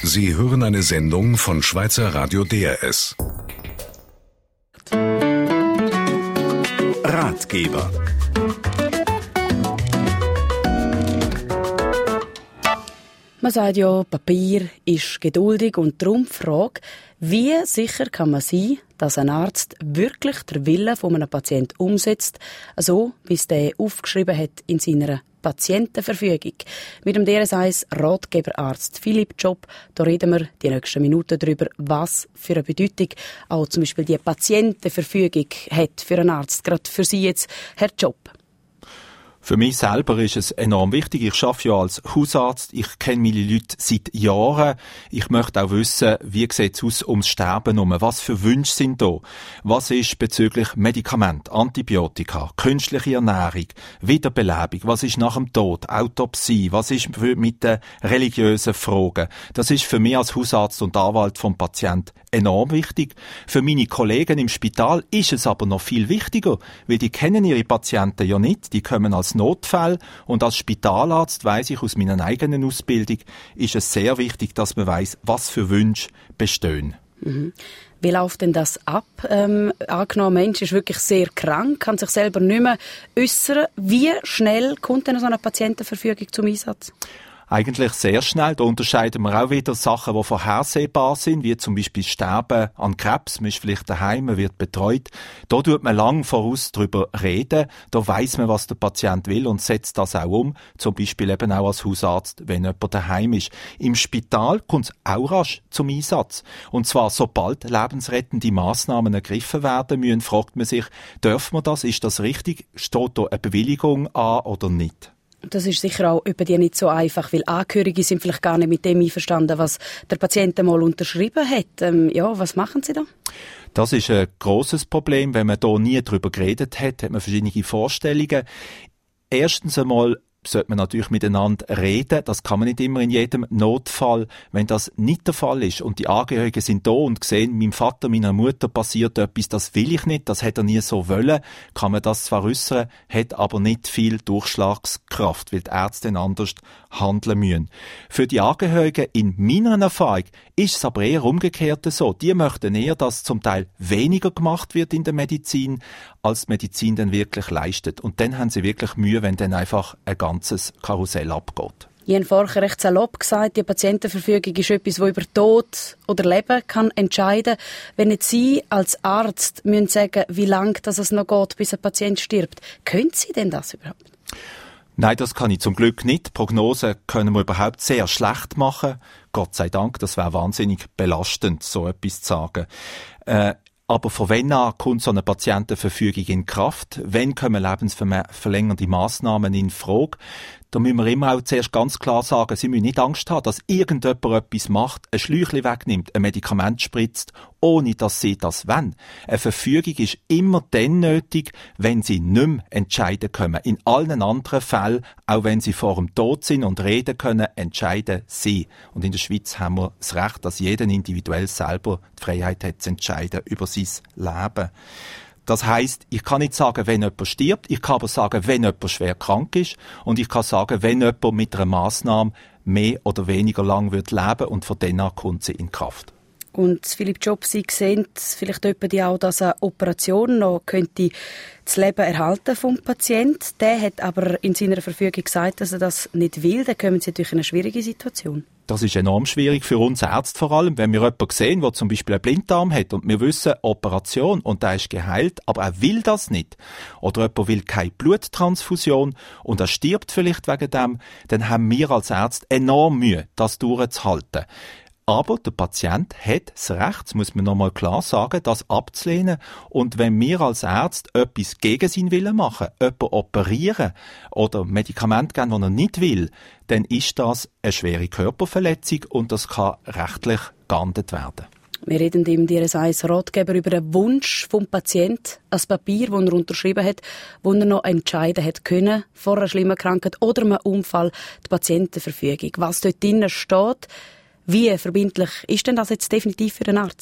Sie hören eine Sendung von Schweizer Radio DRS. Ratgeber. Man sagt ja, Papier ist geduldig und darum die Frage, wie sicher kann man sein, dass ein Arzt wirklich den Willen von einem Patienten umsetzt, so wie es der aufgeschrieben hat in seiner Patientenverfügung. Mit dem DRS1 Ratgeberarzt Philipp Job, da reden wir die nächsten Minuten darüber, was für eine Bedeutung auch zum Beispiel die Patientenverfügung hat für einen Arzt, gerade für Sie jetzt, Herr Job. Für mich selber ist es enorm wichtig. Ich arbeite ja als Hausarzt. Ich kenne meine Leute seit Jahren. Ich möchte auch wissen, wie sieht es aus ums Sterben herum? Was für Wünsche sind da? Was ist bezüglich Medikament, Antibiotika, künstliche Ernährung, Wiederbelebung? Was ist nach dem Tod? Autopsie? Was ist mit den religiösen Fragen? Das ist für mich als Hausarzt und Anwalt vom Patienten enorm wichtig. Für meine Kollegen im Spital ist es aber noch viel wichtiger, weil die kennen ihre Patienten ja nicht. Die kommen als Notfall und als Spitalarzt weiss ich aus meiner eigenen Ausbildung, ist es sehr wichtig, dass man weiss, was für Wünsche bestehen. Mhm. Wie läuft denn das ab? Angenommen, ein Mensch ist wirklich sehr krank, kann sich selber nicht mehr äußern. Wie schnell kommt denn so eine Patientenverfügung zum Einsatz? Eigentlich sehr schnell. Da unterscheiden wir auch wieder Sachen, die vorhersehbar sind, wie zum Beispiel Sterben an Krebs. Man ist vielleicht daheim, man wird betreut. Da tut man lang voraus darüber reden. Da weiss man, was der Patient will und setzt das auch um. Zum Beispiel eben auch als Hausarzt, wenn jemand daheim ist. Im Spital kommt es auch rasch zum Einsatz. Und zwar, sobald lebensrettende Massnahmen ergriffen werden müssen, fragt man sich, darf man das? Ist das richtig? Steht da eine Bewilligung an oder nicht? Das ist sicher auch über die nicht so einfach, weil Angehörige sind vielleicht gar nicht mit dem einverstanden, was der Patient einmal unterschrieben hat. Was machen Sie da? Das ist ein grosses Problem. Wenn man da nie drüber geredet hat, hat man verschiedene Vorstellungen. Erstens einmal sollte man natürlich miteinander reden. Das kann man nicht immer in jedem Notfall. Wenn das nicht der Fall ist und die Angehörigen sind da und sehen, meinem Vater, meiner Mutter passiert etwas, das will ich nicht, das hätte er nie so wollen, kann man das zwar äußern, hat aber nicht viel Durchschlagskraft, weil die Ärzte dann anders handeln müssen. Für die Angehörigen in meiner Erfahrung ist es aber eher umgekehrt so. Die möchten eher, dass zum Teil weniger gemacht wird in der Medizin, als die Medizin dann wirklich leistet. Und dann haben sie wirklich Mühe, wenn dann einfach ein ganzes Karussell abgeht. Ich habe vorher recht salopp gesagt, die Patientenverfügung ist etwas, das über Tod oder Leben kann entscheiden. Wenn nicht Sie als Arzt müssen sagen, wie lange es noch geht, bis ein Patient stirbt, können Sie denn das überhaupt? Nein, das kann ich zum Glück nicht. Prognosen können wir überhaupt sehr schlecht machen. Gott sei Dank, das wäre wahnsinnig belastend, so etwas zu sagen. Aber von wann an kommt so eine Patientenverfügung in Kraft? Wann kommen lebensverlängernde Massnahmen in Frage? Da müssen wir immer auch zuerst ganz klar sagen, Sie müssen nicht Angst haben, dass irgendjemand etwas macht, ein Schläuchchen wegnimmt, ein Medikament spritzt, ohne dass Sie das wollen. Eine Verfügung ist immer dann nötig, wenn Sie nicht mehr entscheiden können. In allen anderen Fällen, auch wenn Sie vor dem Tod sind und reden können, entscheiden Sie. Und in der Schweiz haben wir das Recht, dass jeder individuell selber die Freiheit hat, zu entscheiden über sein Leben. Das heisst, ich kann nicht sagen, wenn jemand stirbt, ich kann aber sagen, wenn jemand schwer krank ist und ich kann sagen, wenn jemand mit einer Massnahme mehr oder weniger lang wird leben und von dann an kommt sie in Kraft. Und Philipp Job, Sie sehen vielleicht auch, dass eine Operation noch könnte das Leben erhalten vom Patienten. Der hat aber in seiner Verfügung gesagt, dass er das nicht will. Dann kommen Sie natürlich in eine schwierige Situation. Das ist enorm schwierig für uns Ärzte vor allem, wenn wir jemanden sehen, der zum Beispiel einen Blinddarm hat und wir wissen, Operation und der ist geheilt, aber er will das nicht. Oder jemand will keine Bluttransfusion und er stirbt vielleicht wegen dem, dann haben wir als Ärzte enorm Mühe, das durchzuhalten. Aber der Patient hat das Recht, das muss man nochmal klar sagen, das abzulehnen. Und wenn wir als Ärzte etwas gegen seinen Willen machen, jemanden operieren oder Medikamente geben, das er nicht will, dann ist das eine schwere Körperverletzung und das kann rechtlich geahndet werden. Wir reden im DRS1 Ratgeber über einen Wunsch vom Patienten, ein Papier, das er unterschrieben hat, wo er noch entscheiden hat können, vor einer schlimmen Krankheit oder einem Unfall, die Patientenverfügung. Was dort drinnen steht, wie verbindlich ist denn das jetzt definitiv für den Arzt?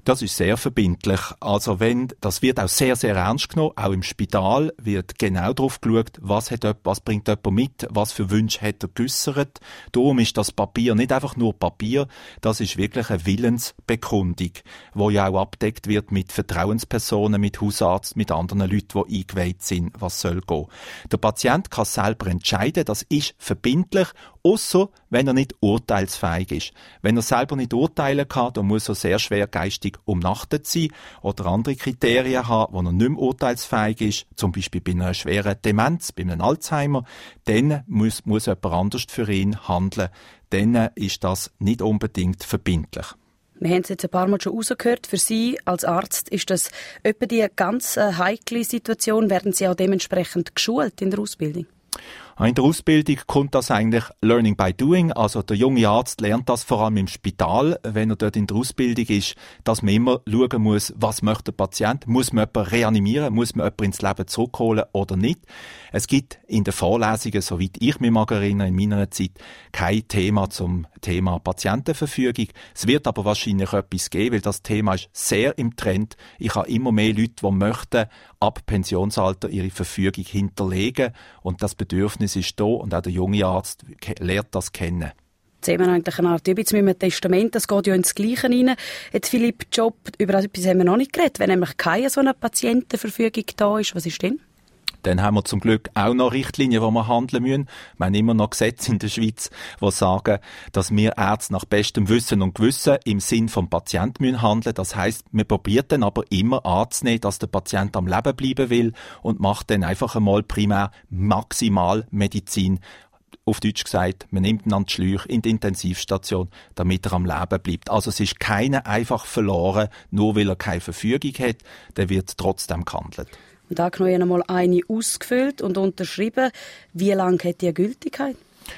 Das ist sehr verbindlich. Also das wird auch sehr, sehr ernst genommen. Auch im Spital wird genau darauf geschaut, was bringt jemand mit, was für Wünsche hat er geäussert. Darum ist das Papier nicht einfach nur Papier, das ist wirklich eine Willensbekundung, wo ja auch abdeckt wird mit Vertrauenspersonen, mit Hausarzt, mit anderen Leuten, die eingeweiht sind, was soll gehen. Der Patient kann selber entscheiden, das ist verbindlich, ausser wenn er nicht urteilsfähig ist. Wenn er selber nicht urteilen kann, dann muss er sehr schwer geistig umnachtet sein oder andere Kriterien haben, wo er nicht mehr urteilsfähig ist, zum Beispiel bei einer schweren Demenz, bei einem Alzheimer, dann muss jemand anders für ihn handeln. Dann ist das nicht unbedingt verbindlich. Wir haben es jetzt ein paar Mal schon rausgehört. Für Sie als Arzt ist das etwa die ganz heikle Situation. Werden Sie auch dementsprechend geschult in der Ausbildung? In der Ausbildung kommt das eigentlich Learning by Doing. Also der junge Arzt lernt das vor allem im Spital, wenn er dort in der Ausbildung ist, dass man immer schauen muss, was möchte der Patient. Muss man jemanden reanimieren? Muss man jemanden ins Leben zurückholen oder nicht? Es gibt in den Vorlesungen, soweit ich mich mag erinnern, in meiner Zeit, kein Thema zum Thema Patientenverfügung. Es wird aber wahrscheinlich etwas geben, weil das Thema ist sehr im Trend. Ich habe immer mehr Leute, die möchten ab Pensionsalter ihre Verfügung hinterlegen. Und das Bedürfnis ist da und auch der junge Arzt lernt das kennen. Jetzt haben wir eigentlich eine Art Übung mit einem Testament, das geht ja ins Gleiche rein. Jetzt, Philipp Job, über etwas haben wir noch nicht geredet. Wenn nämlich keine so eine Patientenverfügung da ist, was ist denn? Dann haben wir zum Glück auch noch Richtlinien, die wir handeln müssen. Wir haben immer noch Gesetze in der Schweiz, die sagen, dass wir Ärzte nach bestem Wissen und Gewissen im Sinn vom Patienten handeln müssen. Das heisst, wir probieren dann aber immer anzunehmen, dass der Patient am Leben bleiben will und macht dann einfach einmal primär Maximalmedizin. Auf Deutsch gesagt, man nimmt ihn an die Schläuche in die Intensivstation, damit er am Leben bleibt. Also es ist keiner einfach verloren, nur weil er keine Verfügung hat, der wird trotzdem gehandelt. Und da habe ich einmal eine ausgefüllt und unterschrieben. Wie lange hat die Gültigkeit?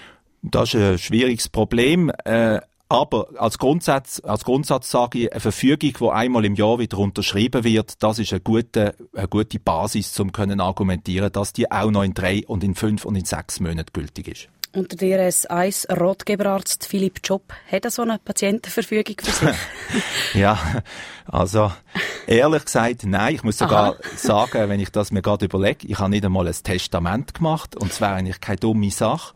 Das ist ein schwieriges Problem. Aber als Grundsatz sage ich, eine Verfügung, die einmal im Jahr wieder unterschrieben wird, das ist eine gute Basis, um können argumentieren, dass die auch noch in 3 und in 5 und in 6 Monaten gültig ist. Und der DRS-1-Ratgeberarzt Philipp Job hat so eine Patientenverfügung für sich? Ja, also ehrlich gesagt, nein. Ich muss sogar sagen, wenn ich das mir gerade überlege, ich habe nicht einmal ein Testament gemacht und es wäre eigentlich keine dumme Sache.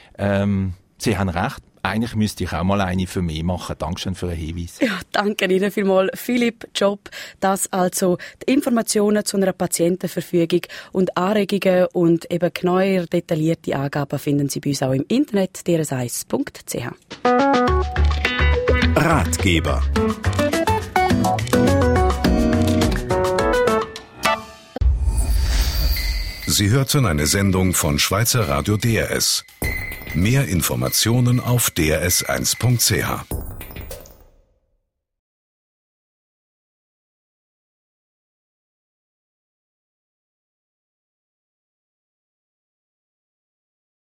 Sie haben recht. Eigentlich müsste ich auch mal eine für mich machen. Dankeschön für den Hinweis. Ja, danke Ihnen vielmals, Philipp Job. Das also die Informationen zu einer Patientenverfügung und Anregungen und eben genauer detaillierte Angaben finden Sie bei uns auch im Internet, drs1.ch. Ratgeber. Sie hörten eine Sendung von Schweizer Radio DRS. Mehr Informationen auf drs1.ch.